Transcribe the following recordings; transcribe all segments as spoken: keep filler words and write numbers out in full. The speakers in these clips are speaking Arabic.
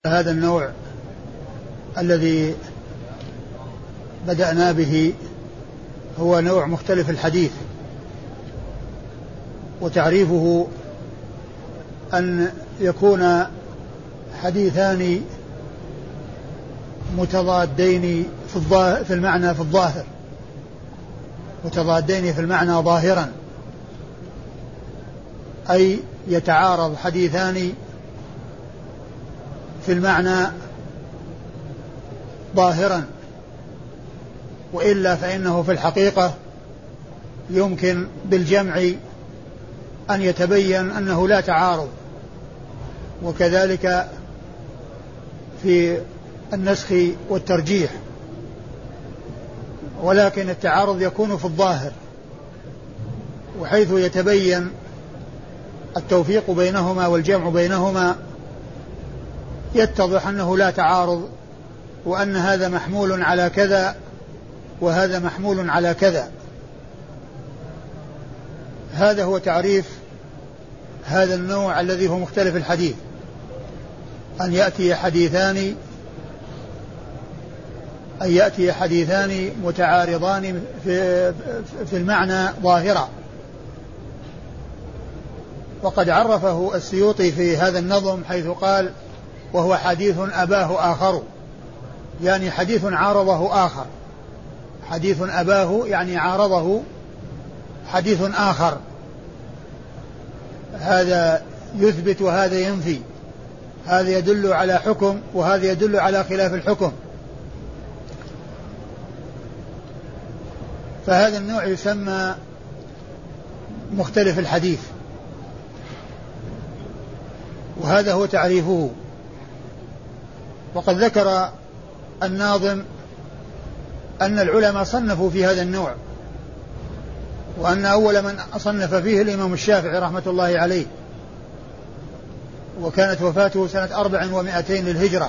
هذا النوع الذي بدأنا به هو نوع مختلف الحديث، وتعريفه أن يكون حديثان متضادين في المعنى في الظاهر، متضادين في المعنى ظاهرا، أي يتعارض حديثان في المعنى ظاهرا، وإلا فإنه في الحقيقة يمكن بالجمع أن يتبين أنه لا تعارض، وكذلك في النسخ والترجيح، ولكن التعارض يكون في الظاهر، وحيث يتبين التوفيق بينهما والجمع بينهما يتضح أنه لا تعارض، وأن هذا محمول على كذا وهذا محمول على كذا. هذا هو تعريف هذا النوع الذي هو مختلف الحديث، أن يأتي حديثان أن يأتي حديثان متعارضان في, في المعنى ظاهرا. وقد عرفه السيوطي في هذا النظم حيث قال: وهو حديث أباه آخر، يعني حديث عارضه آخر، حديث أباه يعني عارضه حديث آخر، هذا يثبت وهذا ينفي، هذا يدل على حكم وهذا يدل على خلاف الحكم. فهذا النوع يسمى مختلف الحديث، وهذا هو تعريفه. وقد ذكر الناظم أن العلماء صنفوا في هذا النوع، وأن أول من صنف فيه الإمام الشافعي رحمة الله عليه، وكانت وفاته سنة أربع ومائتين للهجرة،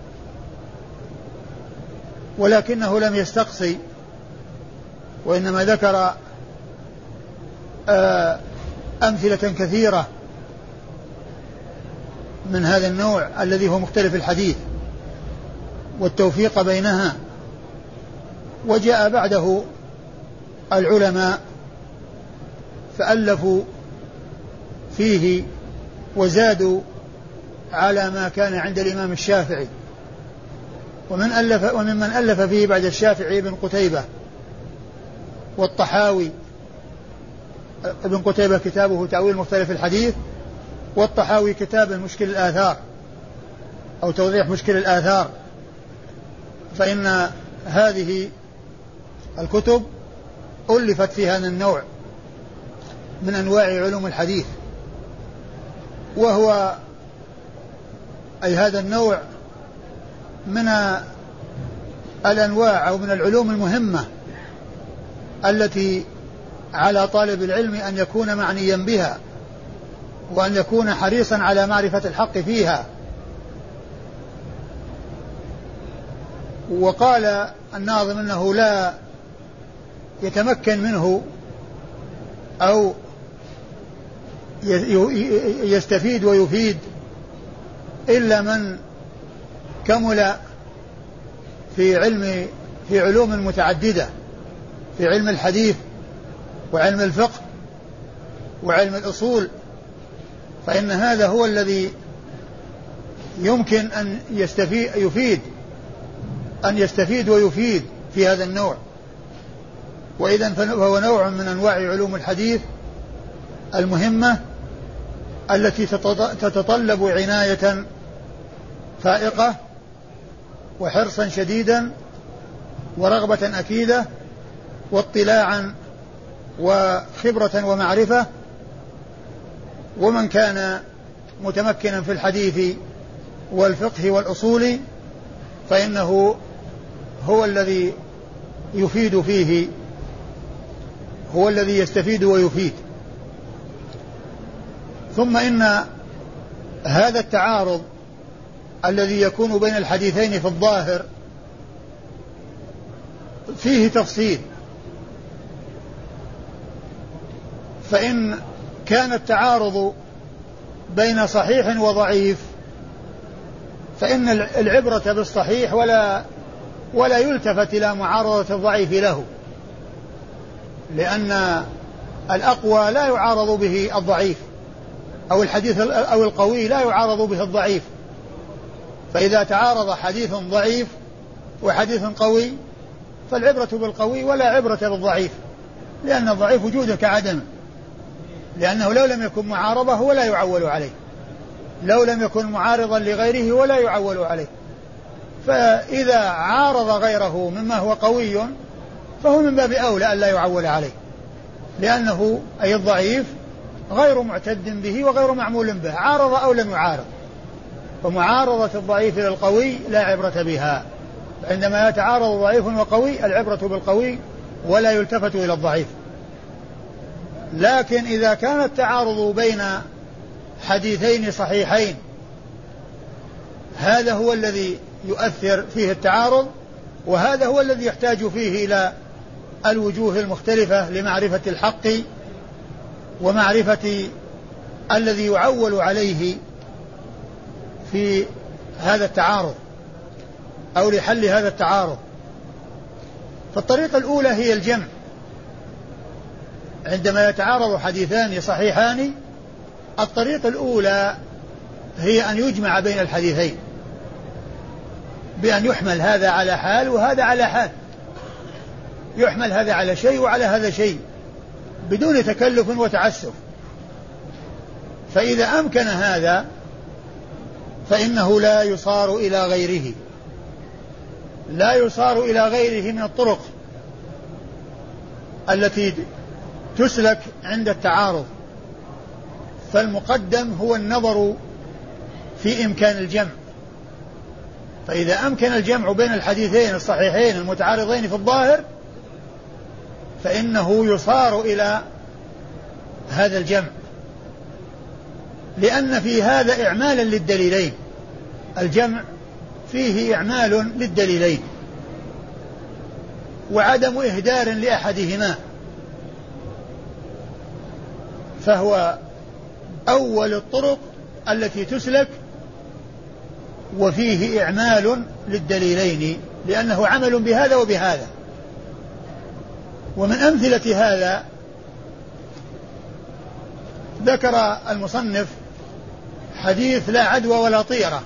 ولكنه لم يستقصي، وإنما ذكر أمثلة كثيرة من هذا النوع الذي هو مختلف الحديث والتوفيق بينها. وجاء بعده العلماء فألفوا فيه وزادوا على ما كان عند الإمام الشافعي، ومن ألف وممن ألف فيه بعد الشافعي ابن قتيبة والطحاوي. ابن قتيبة كتابه تأويل مختلف الحديث، والطحاوي كتابه مشكل الآثار أو توضيح مشكل الآثار. فإن هذه الكتب ألفت في هذا النوع من أنواع علوم الحديث، وهو أي هذا النوع من الأنواع أو من العلوم المهمة التي على طالب العلم أن يكون معنيا بها، وأن يكون حريصا على معرفة الحق فيها. وقال الناظم أنه لا يتمكن منه أو يستفيد ويفيد إلا من كمل في علم في علوم متعددة، في علم الحديث وعلم الفقه وعلم الأصول، فإن هذا هو الذي يمكن أن يستفيد يفيد أن يستفيد ويفيد في هذا النوع. وإذن فهو نوع من أنواع علوم الحديث المهمة التي تتطلب عناية فائقة وحرصا شديدا ورغبة أكيدة واطلاعا وخبرة ومعرفة. ومن كان متمكنا في الحديث والفقه والأصول فإنه هو الذي يفيد فيه، هو الذي يستفيد ويفيد. ثم إن هذا التعارض الذي يكون بين الحديثين في الظاهر فيه تفصيل، فإن كان التعارض بين صحيح وضعيف فإن العبرة بالصحيح ولا ولا يلتفت إلى معارضة الضعيف له، لأن الأقوى لا يعارض به الضعيف، أو الحديث أو القوي لا يعارض به الضعيف. فإذا تعارض حديث ضعيف وحديث قوي فالعبرة بالقوي ولا عبرة بالضعيف، لأن الضعيف وجوده كعدمه، لأنه لو لم يكن معارضة ولا يعول عليه، لو لم يكن معارضا لغيره ولا يعول عليه. فإذا عارض غيره مما هو قوي فهو من باب أولى أن لا يعول عليه، لأنه أي الضعيف غير معتد به وغير معمول به، عارض أو لم يعارض. فمعارضة الضعيف للقوي لا عبرة بها، عندما يتعارض ضعيف وقوي العبرة بالقوي ولا يلتفت إلى الضعيف. لكن إذا كان التعارض بين حديثين صحيحين هذا هو الذي يؤثر فيه التعارض، وهذا هو الذي يحتاج فيه إلى الوجوه المختلفة لمعرفة الحق ومعرفة الذي يعول عليه في هذا التعارض أو لحل هذا التعارض. فالطريقة الأولى هي الجمع، عندما يتعارض حديثان صحيحان الطريقة الأولى هي أن يجمع بين الحديثين بأن يحمل هذا على حال وهذا على حال، يحمل هذا على شيء وعلى هذا شيء بدون تكلف وتعسف. فإذا أمكن هذا فإنه لا يصار إلى غيره، لا يصار إلى غيره من الطرق التي تسلك عند التعارض. فالمقدم هو النظر في إمكان الجمع، فإذا أمكن الجمع بين الحديثين الصحيحين المتعارضين في الظاهر فإنه يصار إلى هذا الجمع، لأن في هذا إعمالا للدليلين، الجمع فيه إعمال للدليلين وعدم إهدار لأحدهما، فهو أول الطرق التي تسلك وفيه إعمال للدليلين، لأنه عمل بهذا وبهذا. ومن أمثلة هذا ذكر المصنف حديث لا عدوى ولا طيرة،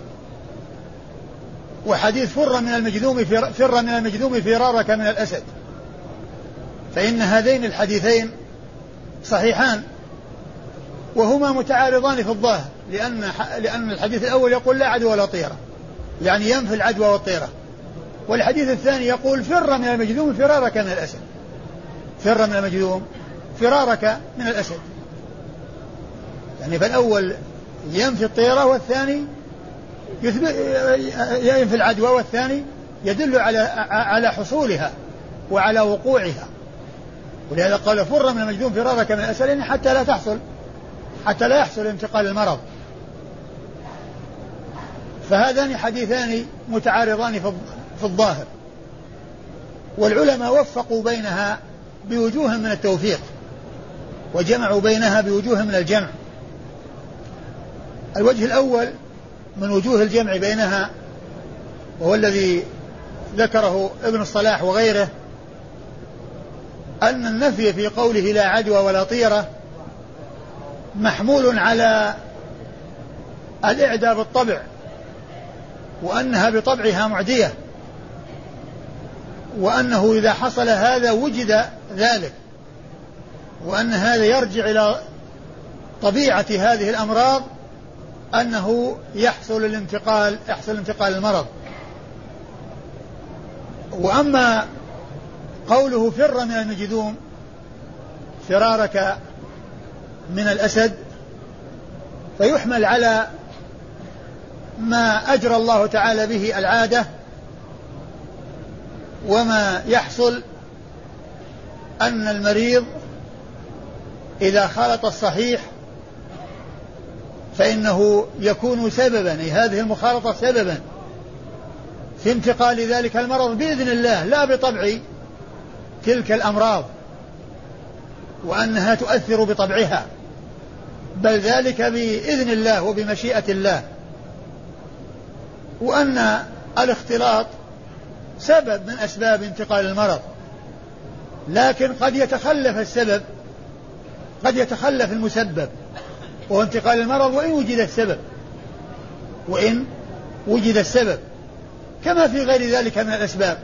وحديث فر من المجذوم فر من المجذوم فرارك من الأسد، فإن هذين الحديثين صحيحان وهما متعارضان في الظاهر، لأن لأن الحديث الأول يقول لا عدوى ولا طيرة، يعني ينفي العدوى والطيرة، والحديث الثاني يقول فر من المجذوم فرارك من الأسد، فر من المجذوم فرارك من الأسد، يعني فالأول ينفي الطيرة والثاني ينفي العدوى، والثاني يدل على على حصولها وعلى وقوعها. ولهذا قال فر من المجذوم فرارك من الأسد، يعني حتى لا تحصل حتى لا يحصل انتقال المرض. فهذان حديثان متعارضان في الظاهر، والعلماء وفقوا بينها بوجوه من التوفيق وجمعوا بينها بوجوه من الجمع. الوجه الأول من وجوه الجمع بينها وهو الذي ذكره ابن الصلاح وغيره، أن النفي في قوله لا عدوى ولا طيرة محمول على الإعداء بالطبع، وأنها بطبعها معدية، وأنه إذا حصل هذا وجد ذلك، وأن هذا يرجع إلى طبيعة هذه الأمراض أنه يحصل الانتقال يحصل انتقال المرض. وأما قوله فر من المجذوم فرارك من الأسد فيحمل على ما أجرى الله تعالى به العادة، وما يحصل أن المريض إذا خالط الصحيح فإنه يكون سببا، هذه المخالطة سببا في انتقال ذلك المرض بإذن الله لا بطبع تلك الأمراض وأنها تؤثر بطبعها، بل ذلك بإذن الله وبمشيئة الله. وأن الاختلاط سبب من أسباب انتقال المرض، لكن قد يتخلف السبب، قد يتخلف المسبب وهو انتقال المرض وإن وجد السبب، وإن وجد السبب، كما في غير ذلك من الأسباب.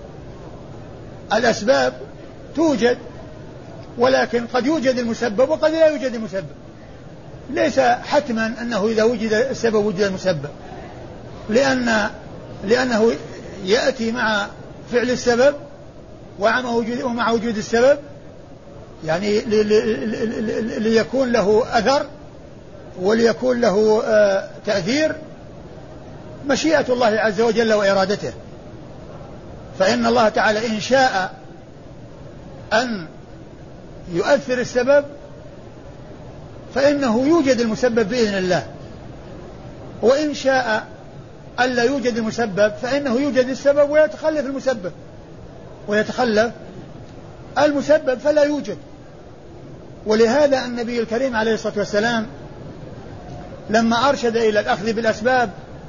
الأسباب توجد، ولكن قد يوجد المسبب وقد لا يوجد المسبب، ليس حتما أنه إذا وجد السبب وجد المسبب، لأن لأنه يأتي مع فعل السبب ومع وجود السبب، يعني ليكون له أثر وليكون له تأثير مشيئة الله عز وجل وإرادته. فإن الله تعالى إن شاء أن يؤثر السبب فإنه يوجد المسبب بإذن الله، وإن شاء ألا يوجد المسبب فإنه يوجد السبب ويتخلف المسبب ويتخلف المسبب فلا يوجد. ولهذا النبي الكريم عليه الصلاة والسلام لما أرشد إلى الأخذ بالأسباب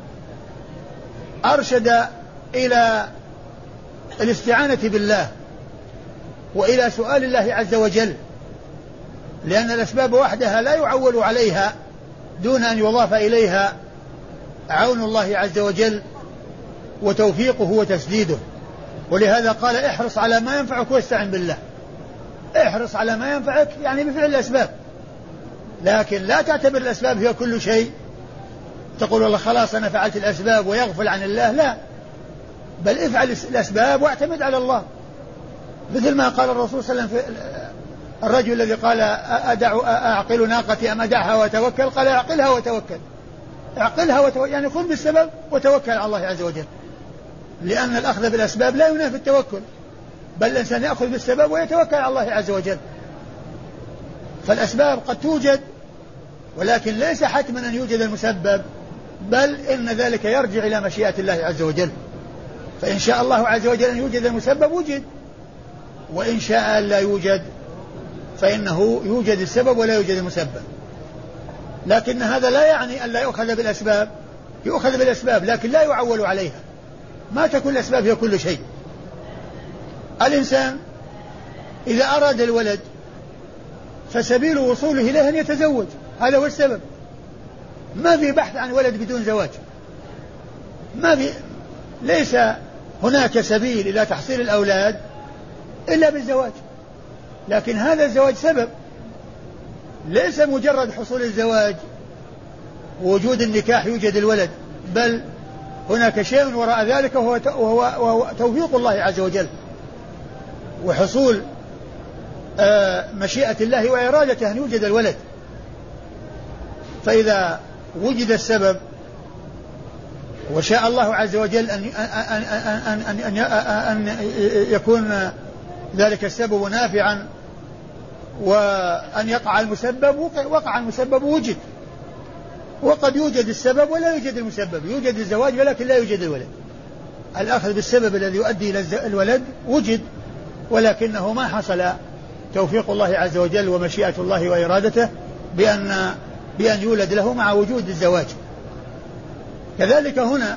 أرشد إلى الاستعانة بالله وإلى سؤال الله عز وجل، لأن الأسباب وحدها لا يعول عليها دون أن يضاف إليها عون الله عز وجل وتوفيقه وتسديده. ولهذا قال احرص على ما ينفعك واستعن بالله. احرص على ما ينفعك يعني بفعل الأسباب، لكن لا تعتبر الأسباب هي كل شيء، تقول والله خلاص أنا فعلت الأسباب ويغفل عن الله، لا، بل افعل الأسباب واعتمد على الله. مثل ما قال الرسول صلى الله عليه وسلم في الرجل الذي قال أدع أعقل ناقتي أم أدعها وتوكل، قال أعقلها وتوكل. اعقلها وتوكل يعني خذ بالسبب وتوكل على الله عز وجل، لأن الأخذ بالأسباب لا ينافي التوكل، بل الإنسان يأخذ بالسبب ويتوكل على الله عز وجل. فالأسباب قد توجد، ولكن ليس حتما أن يوجد المسبب، بل إن ذلك يرجع إلى مشيئة الله عز وجل. فإن شاء الله عز وجل أن يوجد المسبب وجد، وإن شاء لا يوجد فإنه يوجد السبب ولا يوجد المسبب. لكن هذا لا يعني أن لا يؤخذ بالأسباب، يؤخذ بالأسباب لكن لا يعول عليها، ما تكون الأسباب هي كل شيء. الإنسان إذا أراد الولد فسبيل وصوله إليه أن يتزوج، هذا هو السبب. ما في بحث عن ولد بدون زواج، ما في، ليس هناك سبيل إلى تحصيل الأولاد إلا بالزواج. لكن هذا الزواج سبب، ليس مجرد حصول الزواج ووجود النكاح يوجد الولد، بل هناك شيء وراء ذلك وهو, وهو, وهو توفيق الله عز وجل وحصول مشيئة الله وإرادته أن يوجد الولد. فإذا وجد السبب وشاء الله عز وجل أن, أن, أن, أن, أن, أن يكون ذلك السبب نافعا وأن يقع المسبب، وقع المسبب وجد. وقد يوجد السبب ولا يوجد المسبب، يوجد الزواج ولكن لا يوجد الولد. الأخذ بالسبب الذي يؤدي إلى الولد وجد، ولكنه ما حصل توفيق الله عز وجل ومشيئة الله وإرادته بأن بأن يولد له مع وجود الزواج. كذلك هنا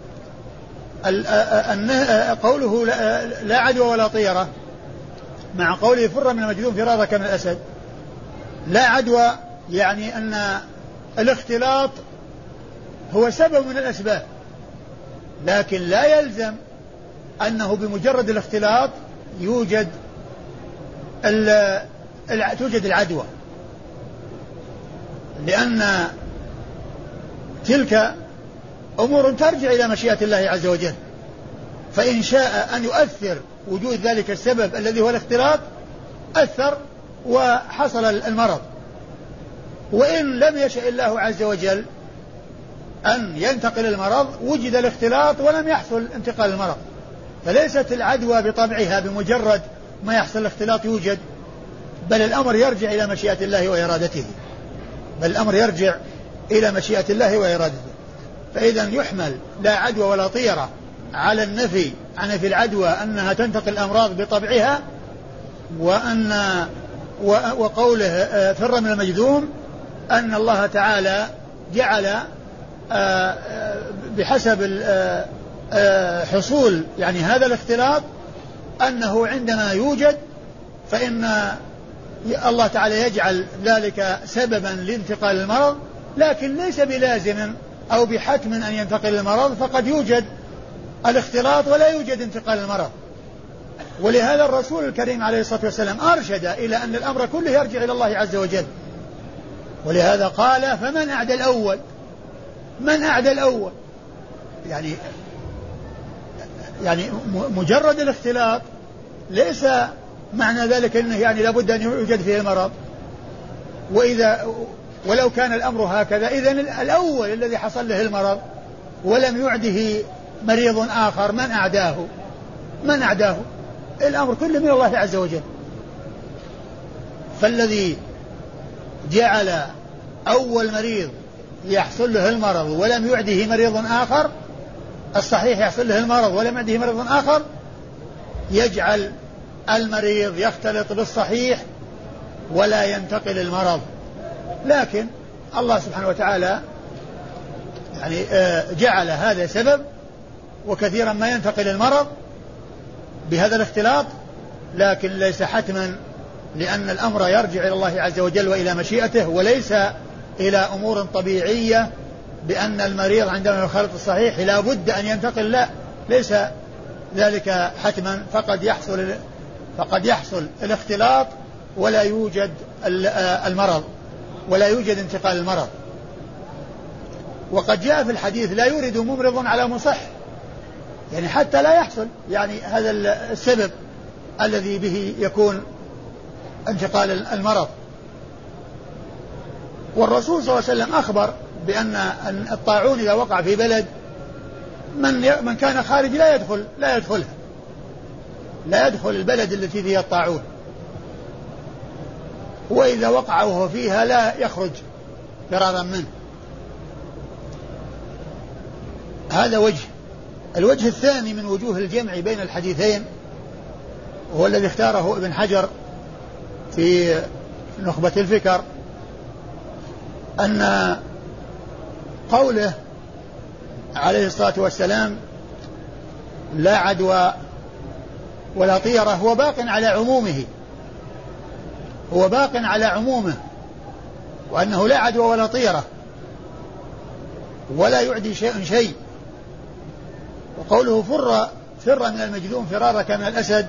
قوله لا عدوى ولا طيرة، مع قوله فر من المجذوم فرارك من الأسد. لا عدوى يعني أن الاختلاط هو سبب من الأسباب، لكن لا يلزم أنه بمجرد الاختلاط يوجد توجد العدوى، لأن تلك أمور ترجع إلى مشيئة الله عز وجل. فإن شاء أن يؤثر وجود ذلك السبب الذي هو الاختلاط أثر وحصل المرض، وإن لم يشاء الله عز وجل أن ينتقل المرض وجد الاختلاط ولم يحصل انتقال المرض. فليست العدوى بطبعها بمجرد ما يحصل الاختلاط يوجد، بل الأمر يرجع إلى مشيئة الله وإرادته، بل الأمر يرجع إلى مشيئة الله وإرادته. فإذا يحمل لا عدوى ولا طيرة على النفي عن نفي العدوى أنها تنتقل الأمراض بطبعها، وأن وقوله فر من المجذوم أن الله تعالى جعل بحسب حصول يعني هذا الاختلاط أنه عندما يوجد فإن الله تعالى يجعل ذلك سببا لانتقال المرض، لكن ليس بلازم أو بحتم أن ينتقل المرض، فقد يوجد الاختلاط ولا يوجد انتقال المرض. ولهذا الرسول الكريم عليه الصلاة والسلام أرشد إلى أن الأمر كله يرجع إلى الله عز وجل، ولهذا قال فمن أعدى الأول، من أعدى الأول يعني يعني مجرد الاختلاط ليس معنى ذلك أنه يعني لابد أن يوجد فيه المرض، وإذا ولو كان الأمر هكذا إذن الأول الذي حصل له المرض ولم يعده مريض آخر من أعداه من أعداه الأمر كله من الله عز وجل. فالذي جعل أول مريض يحصل له المرض ولم يعده مريض آخر، الصحيح يحصل له المرض ولم يعده مريض آخر، يجعل المريض يختلط بالصحيح ولا ينتقل المرض. لكن الله سبحانه وتعالى يعني جعل هذا سبب، وكثيرا ما ينتقل المرض بهذا الاختلاط، لكن ليس حتما، لأن الأمر يرجع إلى الله عز وجل وإلى مشيئته، وليس إلى أمور طبيعية بأن المريض عندما يخالط الصحيح لا بد أن ينتقل، لا، ليس ذلك حتما، فقد يحصل فقد يحصل الاختلاط ولا يوجد المرض ولا يوجد انتقال المرض. وقد جاء في الحديث لا يورد ممرض على مصح، يعني حتى لا يحصل يعني هذا السبب الذي به يكون انتقال المرض. والرسول صلى الله عليه وسلم أخبر بأن الطاعون إذا وقع في بلد من من كان خارج لا يدخل لا يدخلها لا يدخل البلد التي فيها الطاعون، وإذا وقع وهو فيها لا يخرج فرارا منه. هذا وجه. الوجه الثاني من وجوه الجمع بين الحديثين وهو الذي اختاره ابن حجر في نخبة الفكر، أن قوله عليه الصلاة والسلام لا عدوى ولا طيرة هو باق على عمومه هو باق على عمومه وأنه لا عدوى ولا طيرة ولا يعدي شيء شيء. وقوله فر فر من المجذوم فرارك من الأسد،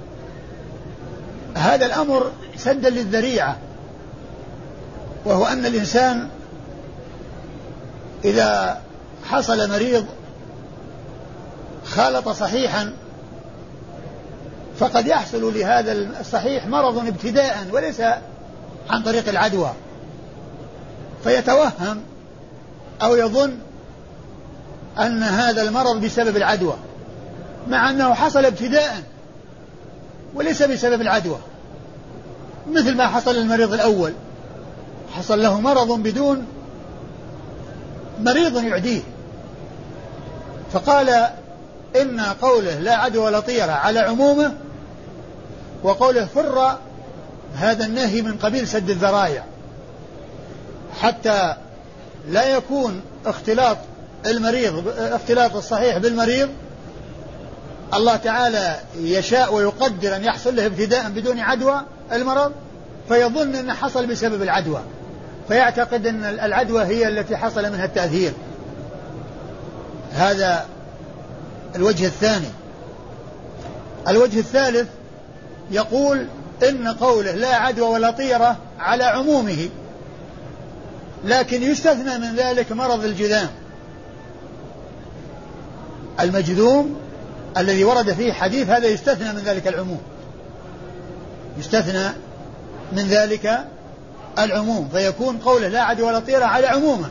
هذا الأمر سدا للذريعة، وهو أن الإنسان إذا حصل مريض خالط صحيحا فقد يحصل لهذا الصحيح مرض ابتداء وليس عن طريق العدوى، فيتوهم أو يظن أن هذا المرض بسبب العدوى، مع أنه حصل ابتداء وليس بسبب العدوى، مثل ما حصل للمريض الأول، حصل له مرض بدون مريض يعديه. فقال إن قوله لا عدوى ولا طيرة على عمومه، وقوله فر هذا النهي من قبيل سد الذرائع، حتى لا يكون اختلاط المريض اختلاط الصحيح بالمريض. الله تعالى يشاء ويقدر أن يحصل له ابتداء بدون عدوى المرض، فيظن أنه حصل بسبب العدوى، فيعتقد أن العدوى هي التي حصل منها التأثير. هذا الوجه الثاني. الوجه الثالث يقول إن قوله لا عدوى ولا طيرة على عمومه، لكن يستثنى من ذلك مرض الجذام، المجذوم الذي ورد فيه حديث، هذا يستثنى من ذلك العموم يستثنى من ذلك العموم فيكون قوله لا عدوى ولا طيرة على عمومه،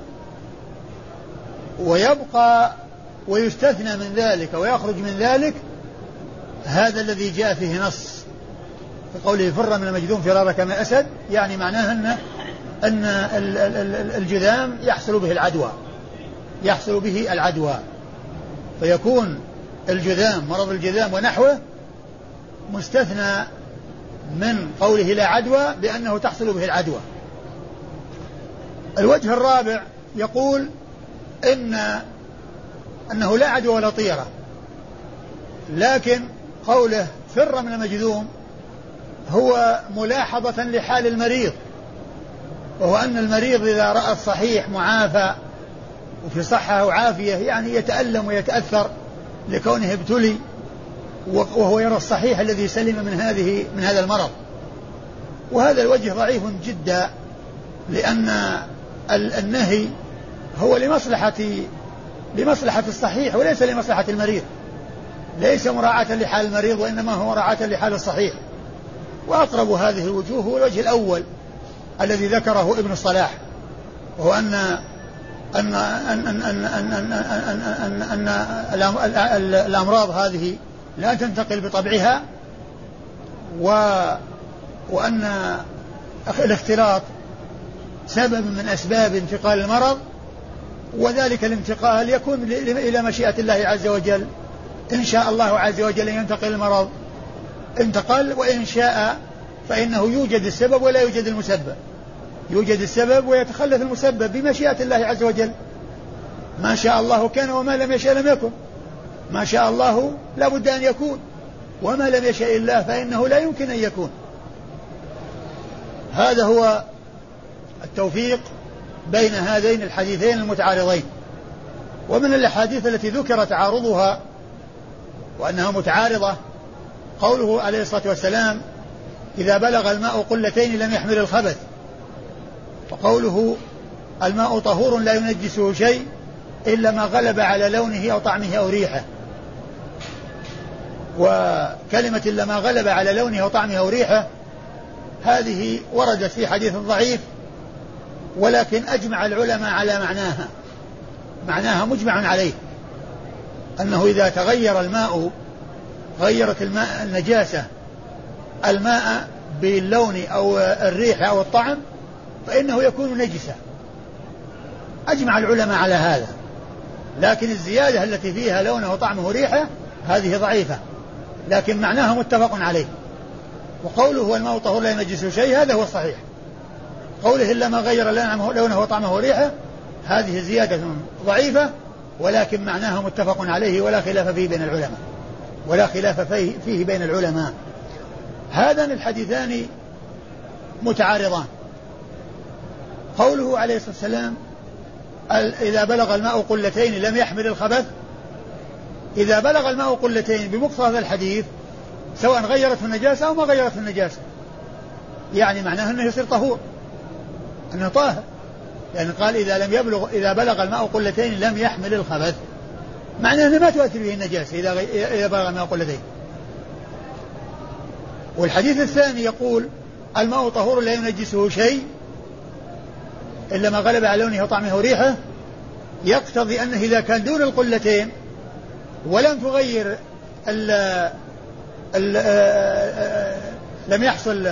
ويبقى ويستثنى من ذلك ويخرج من ذلك هذا الذي جاء فيه نص في قوله فر من المجذوم فرارك من الأسد، يعني معناه أن أن الجذام يحصل به العدوى يحصل به العدوى فيكون الجذام مرض الجذام ونحوه مستثنى من قوله لا عدوى بأنه تحصل به العدوى. الوجه الرابع يقول إن أنه لا عدوى ولا طيرة، لكن قوله فر من المجذوم هو ملاحظة لحال المريض، وهو أن المريض إذا رأى الصحيح معافى وفي صحة وعافية يعني يتألم ويتأثر لكونه ابتلي، وهو يرى الصحيح الذي سلم من هذه من هذا المرض. وهذا الوجه ضعيف جدا، لأن النهي هو لمصلحة لمصلحة الصحيح وليس لمصلحة المريض، ليس مراعاة لحال المريض وإنما هو مراعاة لحال الصحيح. وأقرب هذه الوجوه هو الوجه الأول الذي ذكره ابن الصلاح، وهو أن أن أن أن أن أن أن أن أن الأمراض هذه لا تنتقل بطبعها، و وأن الاختلاط سبب من أسباب انتقال المرض، وذلك الانتقال يكون إلى مشيئة الله عز وجل. إن شاء الله عز وجل ينتقل المرض انتقل، وإن شاء فإنه يوجد السبب ولا يوجد المسبب، يوجد السبب ويتخلف المسبب بمشيئة الله عز وجل. ما شاء الله كان وما لم يشاء لم يكن، ما شاء الله لا بد أن يكون، وما لم يشاء الله فإنه لا يمكن أن يكون. هذا هو التوفيق بين هذين الحديثين المتعارضين. ومن الأحاديث التي ذكر تعارضها وأنها متعارضة قوله عليه الصلاة والسلام إذا بلغ الماء قلتين لم يحمل الخبث، وقوله الماء طهور لا ينجسه شيء إلا ما غلب على لونه أو طعمه أو ريحه. وكلمة إلا ما غلب على لونه أو طعمه أو ريحه هذه وردت في حديث ضعيف، ولكن أجمع العلماء على معناها، معناها مجمع عليه، أنه إذا تغير الماء غيرت الماء النجاسة الماء باللون أو الريح أو الطعم فإنه يكون نجسا. أجمع العلماء على هذا، لكن الزيادة التي فيها لونه وطعمه وريحه هذه ضعيفة، لكن معناها متفق عليه. وقوله هو الماء طهور لا ينجسه شيء هذا هو الصحيح. قوله إلا ما غير لونه وطعمه وريحه هذه زيادة ضعيفة، ولكن معناها متفق عليه ولا خلاف فيه بين العلماء، ولا خلاف فيه بين العلماء. هذان الحديثان متعارضان. قوله عليه الصلاة والسلام إذا بلغ الماء قلتين لم يحمل الخبث، إذا بلغ الماء قلتين بمقتضى هذا الحديث سواء غيرته النجاسة أو ما غيرته النجاسة، يعني معناه أنه يصير طهور، أنه طاهر، يعني قال إذا لم يبلغ إذا بلغ الماء قلتين لم يحمل الخبث، معناه أنه ما تؤثر به النجاسة إذا إذا بلغ الماء قلتين. والحديث الثاني يقول الماء طهور لا ينجسه شيء إلا ما غلب على لونه وطعمه وريحه، يقتضي أنه إذا كان دون القلتين ولم تغير ال ال لم يحصل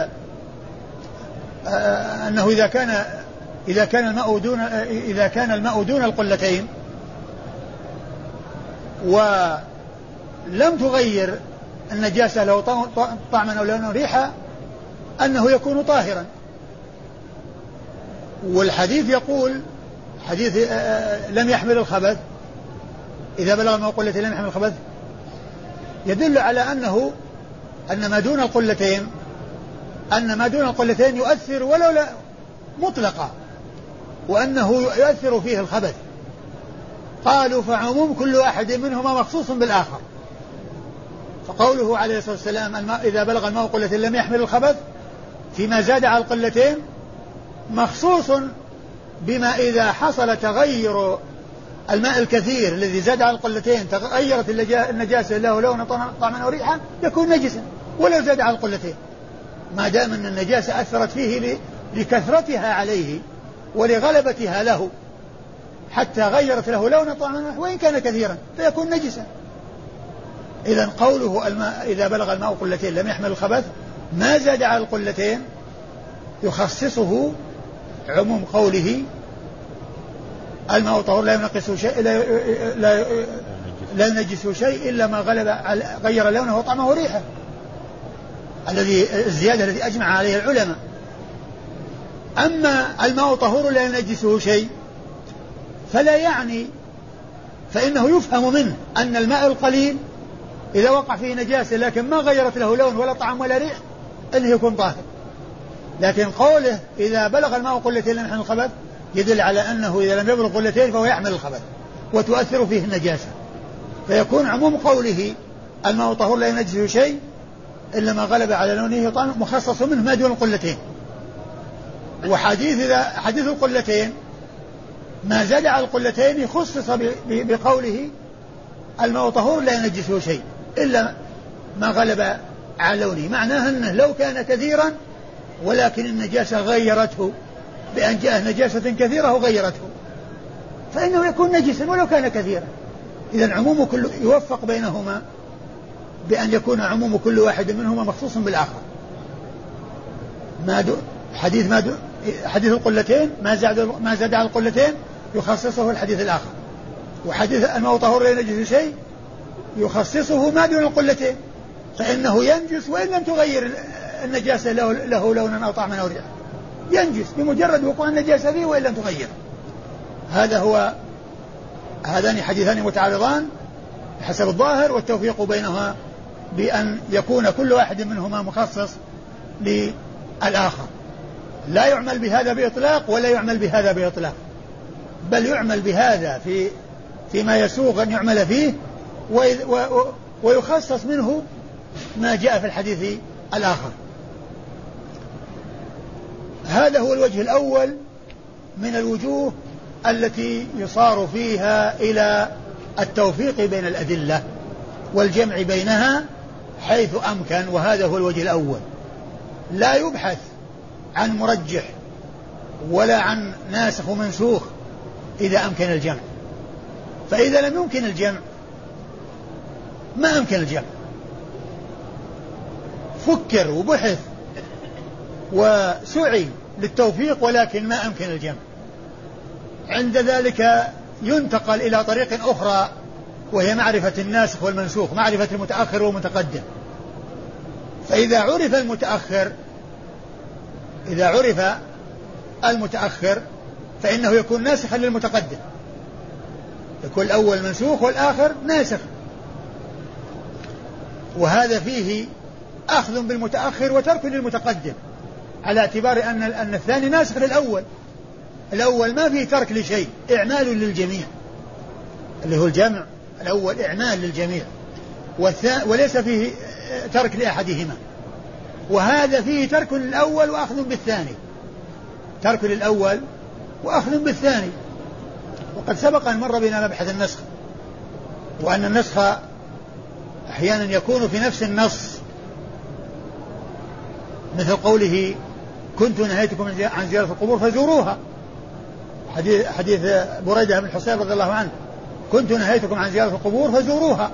أنه إذا كان إذا كان الماء دون إذا كان الماء دون القلتين ولم تغير النجاسة له طعما أو لونه ريحة أنه يكون طاهرا. والحديث يقول حديث لم يحمل الخبث إذا بلغ الماء قلتين لم يحمل الخبث يدل على أنه أن ما دون القلتين أن ما دون القلتين يؤثر ولو لا مطلقا، وأنه يؤثر فيه الخبث. قالوا فعموم كل أحد منهما مخصوص بالآخر، فقوله عليه الصلاة والسلام الماء إذا بلغ الماء قلتين لم يحمل الخبث فيما زاد على القلتين مخصوص بما إذا حصل تغير الماء الكثير الذي زاد على القلتين تغيرت النجاسة له لون طعما وريحا يكون نجسا ولو زاد على القلتين، ما دام أن النجاسة أثرت فيه لكثرتها عليه ولغلبتها له حتى غيرت له لون طعما وإن كان كثيرا فيكون نجسا. إذن قوله الماء إذا بلغ الماء قلتين لم يحمل الخبث ما زاد على القلتين يخصصه عموم قوله الماء طهور لا ينقصه شيء لا, لا, لا ينجسه شيء إلا ما غلب غير لونه وطعمه وريحه، الذي الزيادة التي أجمع عليها العلماء. أما الماء طهور لا ينجسه شيء فلا يعني، فإنه يفهم منه أن الماء القليل إذا وقع فيه نجاسة لكن ما غيرت له لون ولا طعم ولا ريح أنه يكون طاهر. لكن قوله إذا بلغ الماء قلتين لم يحمل الخبث يدل على أنه إذا لم يبلغ قلتين فهو يحمل الخبث وتؤثر فيه النجاسة. فيكون عموم قوله الماء طهور لا ينجسه شيء إلا ما غلب على لونه طعم مخصص منه ما دون القلتين. وحديث إذا حديث القلتين ما زاد على القلتين خصص بقوله الماء طهور لا ينجسه شيء إلا ما غلب على لونه، معناه أنه لو كان كثيرا ولكن النجاسة غيرته بأن جاء نجاسة كثيرة وغيرته فإنه يكون نجسا ولو كان كثيرا. إذن عموم كل يوفق بينهما بأن يكون عموم كل واحد منهما مخصوص بالآخر. ما دو حديث ما دو حديث القلتين ما زاد ما زاد على القلتين يخصصه الحديث الآخر، وحديث الماء طهور لا ينجس شيء يخصصه ما دون القلتين فإنه ينجس وإن لم تغير النجاسة له, له لونا أو طعما أو ريحا، ينجس بمجرد وقوع النجاسة فيه وإن لم تغير. هذا هو هذان حديثان متعارضان حسب الظاهر، والتوفيق بينهما بأن يكون كل واحد منهما مخصص للآخر. لا يعمل بهذا بإطلاق ولا يعمل بهذا بإطلاق، بل يعمل بهذا في فيما يسوغ أن يعمل فيه ويخصص منه ما جاء في الحديث الآخر. هذا هو الوجه الأول من الوجوه التي يصار فيها إلى التوفيق بين الأدلة والجمع بينها حيث أمكن، وهذا هو الوجه الأول. لا يبحث عن مرجح ولا عن ناسخ ومنسوخ إذا أمكن الجمع، فإذا لم يمكن الجمع ما أمكن الجمع، فكر وبحث وسعي للتوفيق ولكن ما أمكن الجمع، عند ذلك ينتقل إلى طريق أخرى وهي معرفة الناسخ والمنسوخ، معرفة المتأخر والمتقدم. فإذا عرف المتأخر إذا عرف المتأخر فإنه يكون ناسخا للمتقدم، يكون الأول منسوخ والآخر ناسخ، وهذا فيه أخذ بالمتأخر وترك للمتقدم على اعتبار أن أن الثاني ناسخ للأول. الأول ما فيه ترك لشيء، إعمال للجميع اللي هو الجمع الأول إعمال للجميع، وليس فيه ترك لأحدهما. وهذا فيه ترك للأول وأخذ بالثاني، ترك للأول وأخذ بالثاني. وقد سبق أن مر بنا مبحث النسخ، وأن النسخ أحيانا يكون في نفس النص، مثل قوله كنت نهيتكم عن زيارة القبور فزوروها، حديث, حديث بريدة بن الحصيب رضي الله عنه، كنت نهيتكم عن زيارة القبور فزوروها.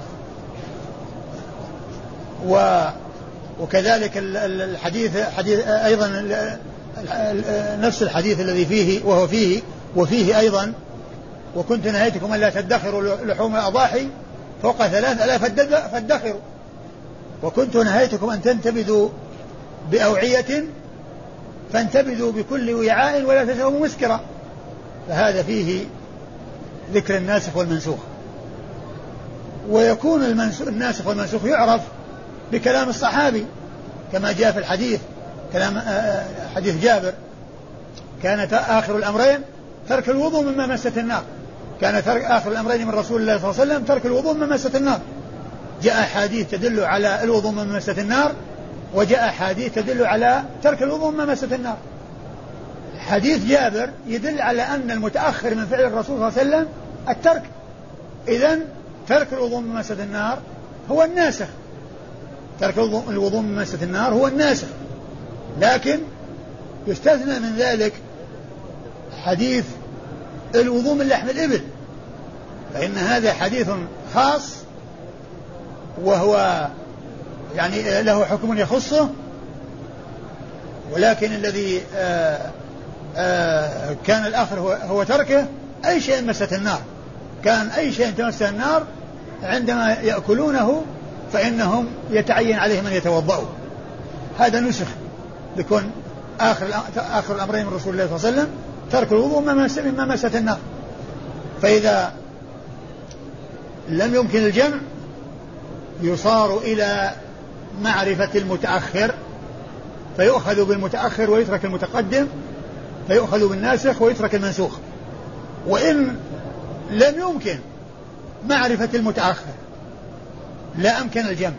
و وكذلك الحديث حديث أيضا نفس الحديث الذي فيه وهو فيه وفيه أيضا وكنت نهيتكم أن لا تدخروا لحوم الأضاحي فوق ثلاث ألا فادخروا، وكنت نهيتكم أن تنتبذوا بأوعية فانتبذوا بكل وعاء ولا تشربوا مسكرا. فهذا فيه ذكر الناسخ والمنسوخ. ويكون الناسخ والمنسوخ يعرف بكلام الصحابي كما جاء في الحديث، كلام حديث جابر كانت آخر الأمرين ترك الوضوء مما مست النار، كان ترك آخر الأمرين من رسول الله صلى الله عليه وسلم ترك الوضوء مما مست النار. جاء حديث تدل على الوضوء مما مست النار، وجاء حديث تدل على ترك الوضوء مما مست النار. حديث جابر يدل على أن المتأخر من فعل الرسول صلى الله عليه وسلم الترك، إذن ترك الوضوء مما مست النار هو الناسخ، ترك الوضوء مما مست النار هو الناسخ. لكن يستثنى من ذلك حديث الوضوء من لحم الإبل، فإن هذا حديث خاص وهو يعني له حكم يخصه، ولكن الذي آآ آآ كان الآخر هو, هو تركه أي شيء مست النار، كان أي شيء تمس النار عندما يأكلونه فإنهم يتعين عليهم أن يتوضأوا. هذا نسخ لكون آخر آخر الأمرين من رسول الله صلى الله عليه وسلم ترك الوضوء مما مست النار. فإذا لم يمكن الجمع يصار إلى معرفة المتأخر فيؤخذ بالمتأخر ويترك المتقدم، فيؤخذ بالناسخ ويترك المنسوخ. وإن لم يمكن معرفة المتأخر لا أمكن الجمع،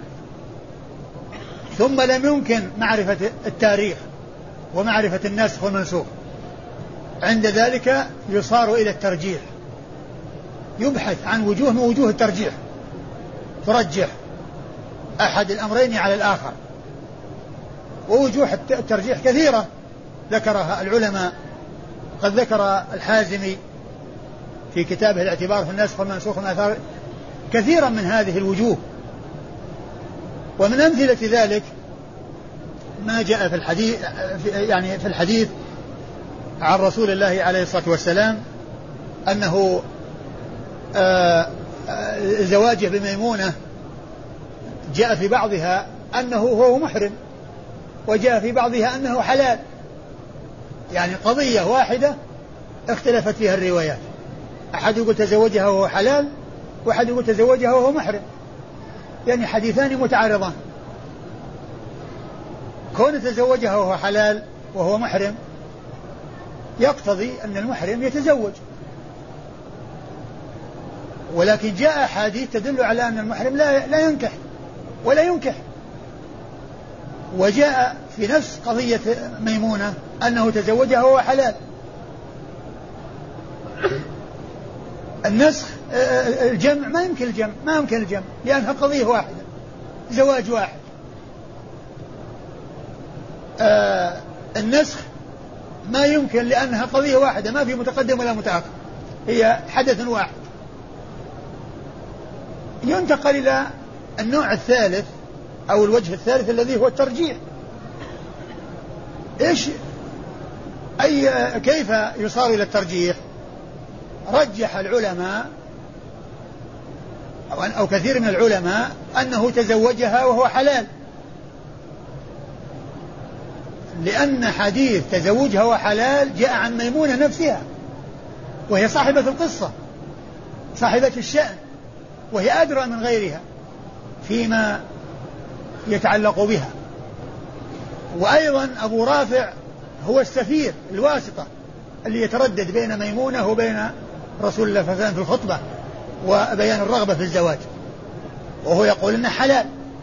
ثم لم يمكن معرفة التاريخ ومعرفة الناسخ والمنسوخ، عند ذلك يصار إلى الترجيح، يبحث عن وجوه من وجوه الترجيح، ترجح أحد الأمرين على الآخر. ووجوه الترجيح كثيرة ذكرها العلماء، قد ذكر الحازمي في كتابه الاعتبار في الناسخ والمنسوخ من آثار كثيرا من هذه الوجوه. ومن أمثلة ذلك ما جاء في الحديث يعني في الحديث عن رسول الله عليه الصلاة والسلام أنه زواجه بميمونة جاء في بعضها أنه هو محرم، وجاء في بعضها أنه حلال، يعني قضية واحدة اختلفت فيها الروايات، أحد يقول تزوجها وهو حلال، وأحد يقول تزوجها وهو محرم، يعني حديثان متعارضان. كون تزوجها وهو حلال وهو محرم يقتضي أن المحرم يتزوج، ولكن جاء أحاديث تدل على أن المحرم لا لا ينكح ولا ينكح. وجاء في نفس قضية ميمونة أنه تزوجها وهو حلال. النسخ الجمع ما يمكن الجمع ما يمكن الجمع لأنها قضية واحدة، زواج واحد. آه النسخ ما يمكن لأنها قضية واحدة، ما في متقدم ولا متأخر، هي حدث واحد. ينتقل إلى النوع الثالث أو الوجه الثالث الذي هو الترجيح. إيش أي كيف يصار إلى الترجيح؟ رجح العلماء أو كثير من العلماء أنه تزوجها وهو حلال، لأن حديث تزوجها وهو حلال جاء عن ميمونة نفسها، وهي صاحبة القصة صاحبة الشأن، وهي أدرى من غيرها فيما يتعلق بها. وأيضا أبو رافع هو السفير الواسطة اللي يتردد بين ميمونة وبين رسول الله صلى الله عليه وسلم في الخطبة وبيان الرغبة في الزواج، وهو يقول إنه حلال.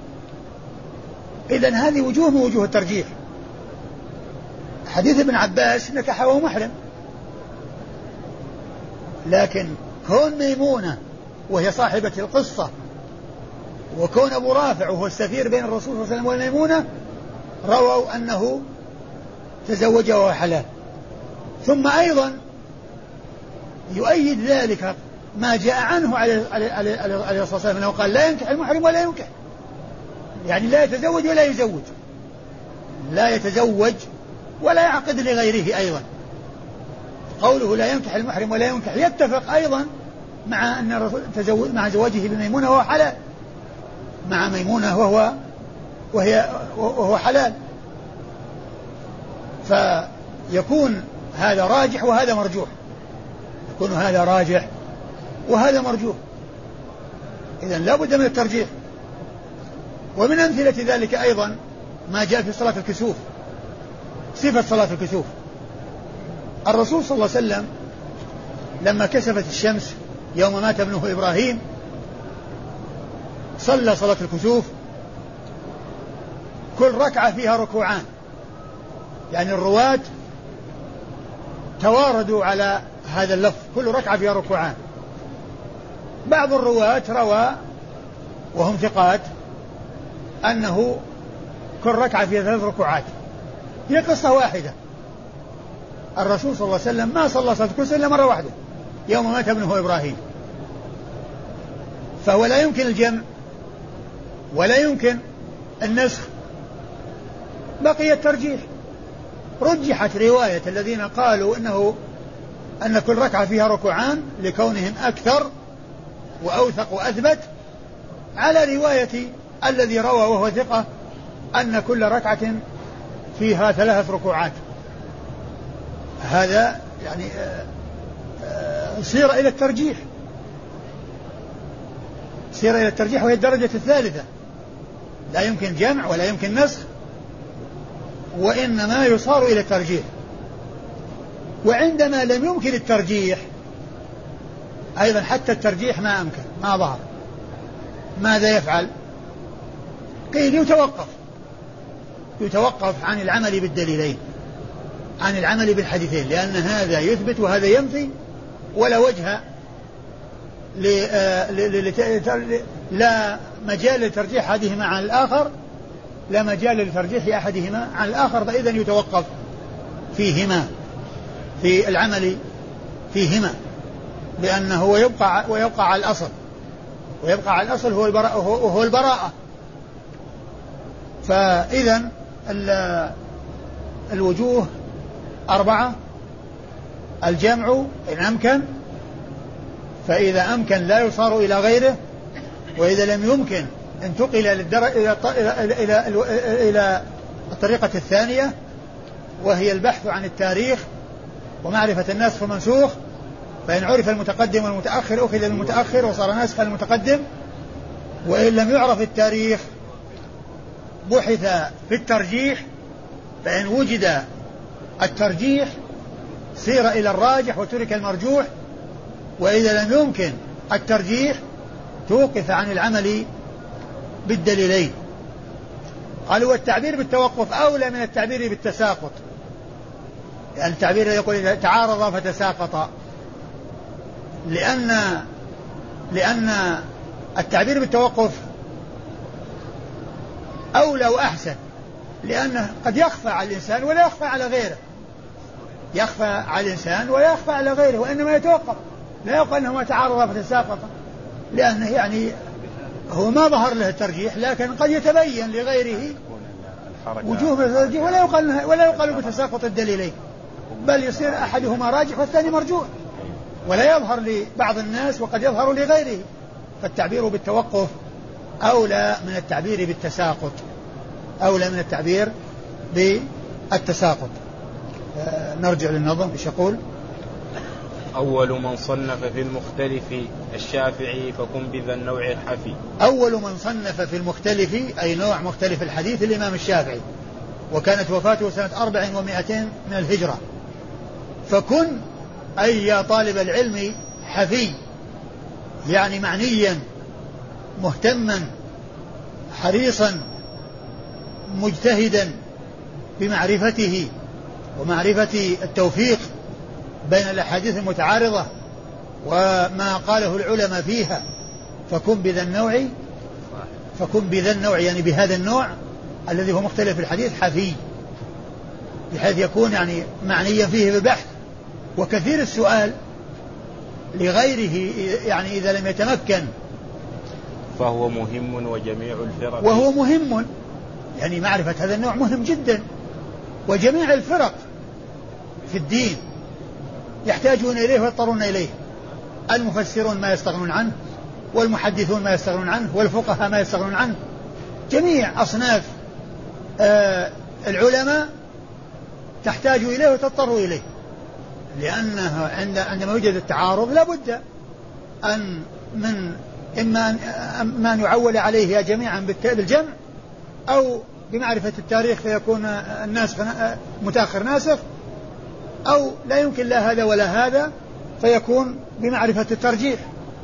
إذن هذه وجوه من وجوه الترجيح. حديث ابن عباس نكح وهو محرم، لكن كون ميمونة وهي صاحبة القصة وكون أبو رافع وهو السفير بين الرسول صلى الله عليه وسلم والميمونة رووا أنه تزوج وهو حلال. ثم أيضا يؤيد ذلك ما جاء عنه عليه الصلاة والسلام أنه قال لا ينكح المحرم ولا ينكح، يعني لا يتزوج ولا يزوج، لا يتزوج ولا يعقد لغيره. أيضا قوله لا ينكح المحرم ولا ينكح يتفق أيضا مع أن الرسول تزوج مع زواجه بميمونة وهو حلال، مع ميمونة وهو وهي وهو حلال، فيكون هذا راجح وهذا مرجوح، يكون هذا راجح وهذا مرجوح. إذن لا بد من الترجيح. ومن أمثلة ذلك أيضا ما جاء في صلاة الكسوف، صفة صلاة الكسوف. الرسول صلى الله عليه وسلم لما كسفت الشمس يوم مات ابنه إبراهيم صلى صلاة الكسوف، كل ركعة فيها ركوعان، يعني الرواة تواردوا على هذا اللفظ، كل ركعة فيها ركوعان. بعض الرواة روى وهم ثقات أنه كل ركعة فيها ثلاث ركوعات. هي قصة واحدة، الرسول صلى الله عليه وسلم ما صلى صلاة الكسوف إلا مرة واحدة يوم مات ابنه إبراهيم، فهو لا يمكن الجمع ولا يمكن النسخ، بقي الترجيح. رجحت رواية الذين قالوا إنه أن كل ركعة فيها ركوعان لكونهم أكثر وأوثق وأثبت، على رواية الذي روى وهو ثقة أن كل ركعة فيها ثلاث ركوعات. هذا يعني سير إلى الترجيح، سير إلى الترجيح وهي الدرجة الثالثة، لا يمكن جمع ولا يمكن نسخ، وإنما يصار إلى الترجيح. وعندما لم يمكن الترجيح أيضا حتى الترجيح ما أمكن ما ظهر، ماذا يفعل؟ قيل يتوقف يتوقف عن العمل بالدليلين، عن العمل بالحديثين، لأن هذا يثبت وهذا ينفي، ولا وجه لا مجال لترجيح أحدهما عن الآخر، لا مجال لترجيح أحدهما عن الآخر، فإذا يتوقف فيهما في العمل فيهما، لأنه هو يبقى ويبقى على الأصل، ويبقى على الأصل هو البراءة وهو البراءة. فإذا الوجوه أربعة: الجمع إن أمكن، فإذا أمكن لا يصار إلى غيره، وإذا لم يمكن انتقل للدر... إلى... إلى... إلى... إلى الطريقة الثانية، وهي البحث عن التاريخ ومعرفة الناسخ والمنسوخ، فإن عرف المتقدم والمتأخر أخذ المتأخر وصار ناسخا المتقدم، وإن لم يعرف التاريخ بحث في الترجيح، فإن وجد الترجيح سير إلى الراجح وترك المرجوح، وإذا لم يمكن الترجيح توقف عن العمل بالدليلين. قالوا والتعبير بالتوقف أولى من التعبير بالتساقط، يعني التعبير يقول تعارض فتساقط، لأن لأن التعبير بالتوقف أولى وأحسن، لأنه قد يخفى على الإنسان ولا يخفى على غيره، يخفى على الإنسان ولا يخفى على غيره، وإنما يتوقف، لا يقال أنه تعارض فتساقط، لأنه يعني هو ما ظهر له الترجيح، لكن قد يتبين لغيره وجوه الترجيح، ولا يقال ولا يقال بتساقط الدليلين، بل يصير أحدهما راجح والثاني مرجوح، ولا يظهر لبعض الناس وقد يظهر لغيره. فالتعبير بالتوقف أولى من التعبير بالتساقط، أولى من التعبير بالتساقط. آه نرجع للنظم. ايش يقول؟ أول من صنف في المختلف الشافعي فكن بذا النوع الحفي. أول من صنف في المختلف أي نوع مختلف الحديث الإمام الشافعي، وكانت وفاته سنة أربع ومائتين من الهجرة. فكن أي يا طالب العلم حفي، يعني معنيا مهتما حريصا مجتهدا بمعرفته ومعرفة التوفيق بين الأحاديث المتعارضة وما قاله العلماء فيها. فكن بذا النوع فكن بذا النوع يعني بهذا النوع الذي هو مختلف الحديث حفي، بحيث يكون يعني معنيا فيه بالبحث وكثير السؤال لغيره، يعني إذا لم يتمكن فهو مهم. وجميع الفرق وهو مهم، يعني معرفة هذا النوع مهم جدا، وجميع الفرق في الدين يحتاجون إليه ويضطرون إليه، المفسرون ما يستغنون عنه، والمحدثون ما يستغنون عنه، والفقهاء ما يستغنون عنه، جميع أصناف آه العلماء تحتاج إليه وتضطر إليه، لأنه عند عندما يوجد التعارض لابد أن من إما أن, أن يعول عليه جميعا بالجمع، أو بمعرفة التاريخ فيكون الناسخ متأخر ناسخ، أو لا يمكن لا هذا ولا هذا فيكون بمعرفة الترجيح.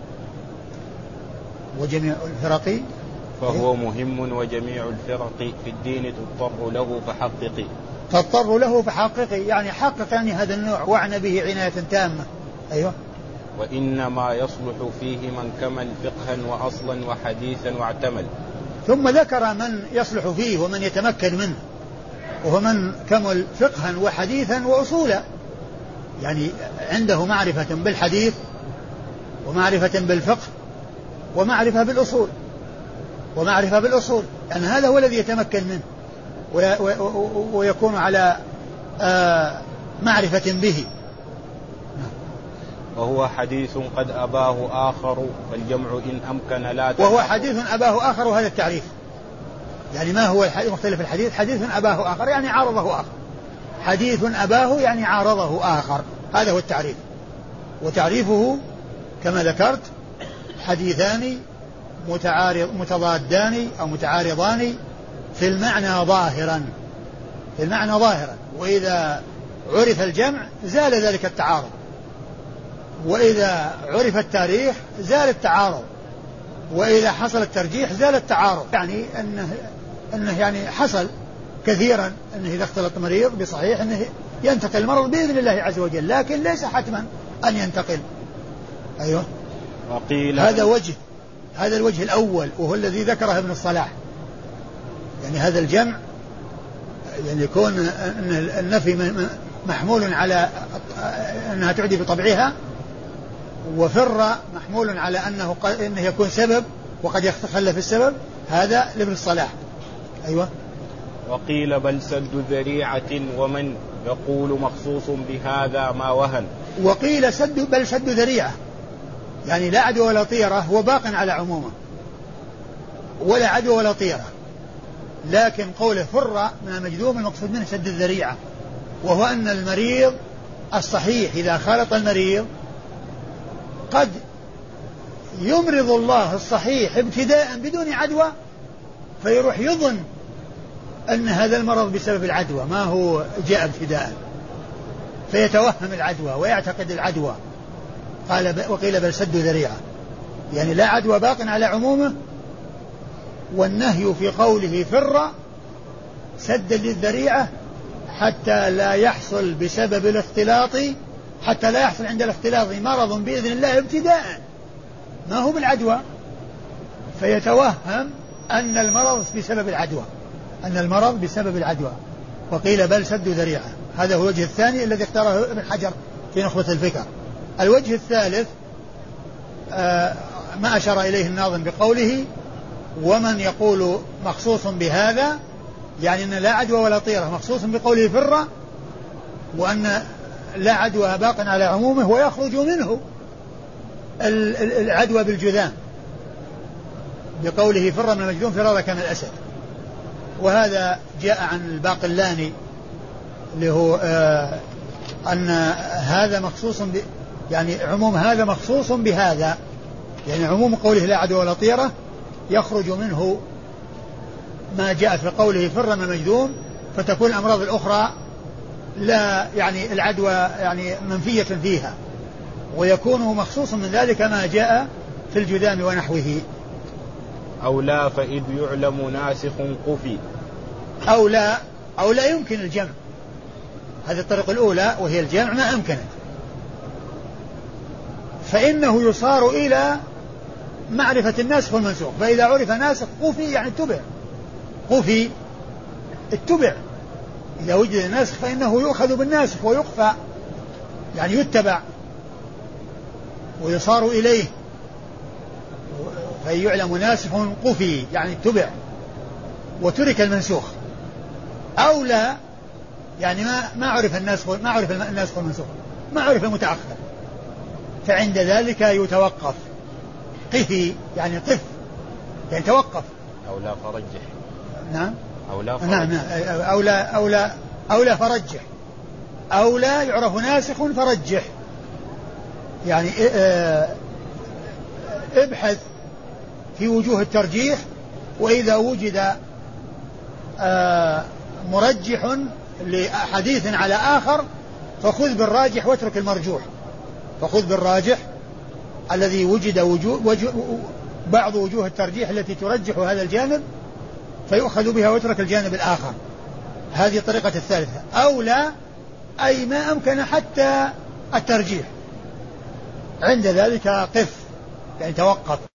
وجميع الفرق فهو مهم. وجميع الفرق في الدين تضطر له فحققي تضطر له فحققي، يعني حقق يعني هذا النوع واعنى به عناية تامة. أيوة. وإنما يصلح فيه من كمل فقها وأصلا وحديثا واعتمل. ثم ذكر من يصلح فيه ومن يتمكن منه، وهو من كمل فقها وحديثا وأصولا، يعني عنده معرفة بالحديث ومعرفة بالفقه ومعرفة بالأصول ومعرفة بالأصول يعني هذا هو الذي يتمكن منه ويكون على معرفة به. وهو حديث قد أباه آخر فالجمع إن أمكن لا تناقض. وهو حديث أباه آخر، وهذا التعريف يعني ما هو مختلف الحديث؟ حديث أباه آخر يعني عارضه آخر، حديث أباه يعني عارضه آخر، هذا هو التعريف. وتعريفه كما ذكرت حديثان متعارض متضادان أو متعارضان في المعنى ظاهرا في المعنى ظاهرا وإذا عرف الجمع زال ذلك التعارض، وإذا عرف التاريخ زال التعارض، وإذا حصل الترجيح زال التعارض. يعني أنه, أنه يعني حصل كثيرا أنه إذا اختلط مريض بصحيح أنه ينتقل المرض بإذن الله عز وجل، لكن ليس حتما أن ينتقل. أيوه. وقيل هذا وجه هذا الوجه الأول وهو الذي ذكره ابن الصلاح، يعني هذا الجمع يعني يكون أن النفي محمول على أنها تعدي بطبعها، وفر محمول على أنه, أنه يكون سبب وقد يتخلف السبب، هذا لابن الصلاح. أيوة. وقيل بل سد ذريعة ومن يقول مخصوص بهذا ما وهن. وقيل سد بل سد ذريعة، يعني لا عدوى ولا طيرة، هو باق على عمومه ولا عدوى ولا طيرة، لكن قوله فر من المجذوم المقصود منه سد الذريعة، وهو أن المريض الصحيح إذا خالط المريض قد يمرض الله الصحيح ابتداء بدون عدوى، فيروح يظن أن هذا المرض بسبب العدوى ما هو جاء ابتداء، فيتوهم العدوى ويعتقد العدوى. قال وقيل بل سد ذريعة، يعني لا عدوى باق على عمومه، والنهي في قوله فر سد للذريعة حتى لا يحصل بسبب الاختلاط حتى لا يحصل عند الاختلاط مرض بإذن الله ابتداء ما هو بالعدوى، فيتوهم أن المرض بسبب العدوى أن المرض بسبب العدوى. وقيل بل سد ذريعة، هذا هو الوجه الثاني الذي اختاره ابن حجر في نخبة الفكر. الوجه الثالث آه ما أشار إليه الناظم بقوله ومن يقول مخصوص بهذا، يعني أن لا عدوى ولا طيرة مخصوص بقوله فر، وأن لا عدوى باق على عمومه ويخرج منه العدوى بالجذام بقوله فر من المجذوم فرارك من الأسد. وهذا جاء عن الباقلاني اللي هو آه أن هذا مخصوص ب يعني عموم هذا مخصوص بهذا، يعني عموم قوله لا عدوى ولا طيرة يخرج منه ما جاء في قوله فر من المجذوم، فتكون الأمراض الأخرى لا يعني العدوى يعني منفية فيها، ويكون مخصوص من ذلك ما جاء في الجذام ونحوه. أو لا فإذ يعلم ناسخ قفي. أو لا أو لا يمكن الجمع، هذه الطريقة الأولى وهي الجمع ما أمكنت، فإنه يصار إلى معرفة الناسخ والمنسوخ، فإذا عرف ناسخ قفي يعني اتبع، قفي اتبع، إذا وجد الناسخ فإنه يؤخذ بالناسخ ويقفى يعني يتبع ويصار إليه، فيعلم ناسخ قفي يعني اتبع وترك المنسوخ. أو لا يعني ما ما عرف الناسخ ما عرف الناسخ والمنسوخ، ما عرف المتأخر، فعند ذلك يتوقف. قفي يعني قف يعني توقف. أو لا فرجح. نعم. أو لا فرجح. نعم أو لا أو لا أو لا فرجح، أو لا يعرف ناسخ فرجح، يعني ابحث في وجوه الترجيح، وإذا وجد مرجح لحديث على آخر فخذ بالراجح واترك المرجوح، فخذ بالراجح الذي وجد وجوه وجه بعض وجوه الترجيح التي ترجح هذا الجانب فيؤخذ بها واترك الجانب الآخر. هذه الطريقة الثالثة. أو لا أي ما أمكن حتى الترجيح، عند ذلك قف يعني توقف.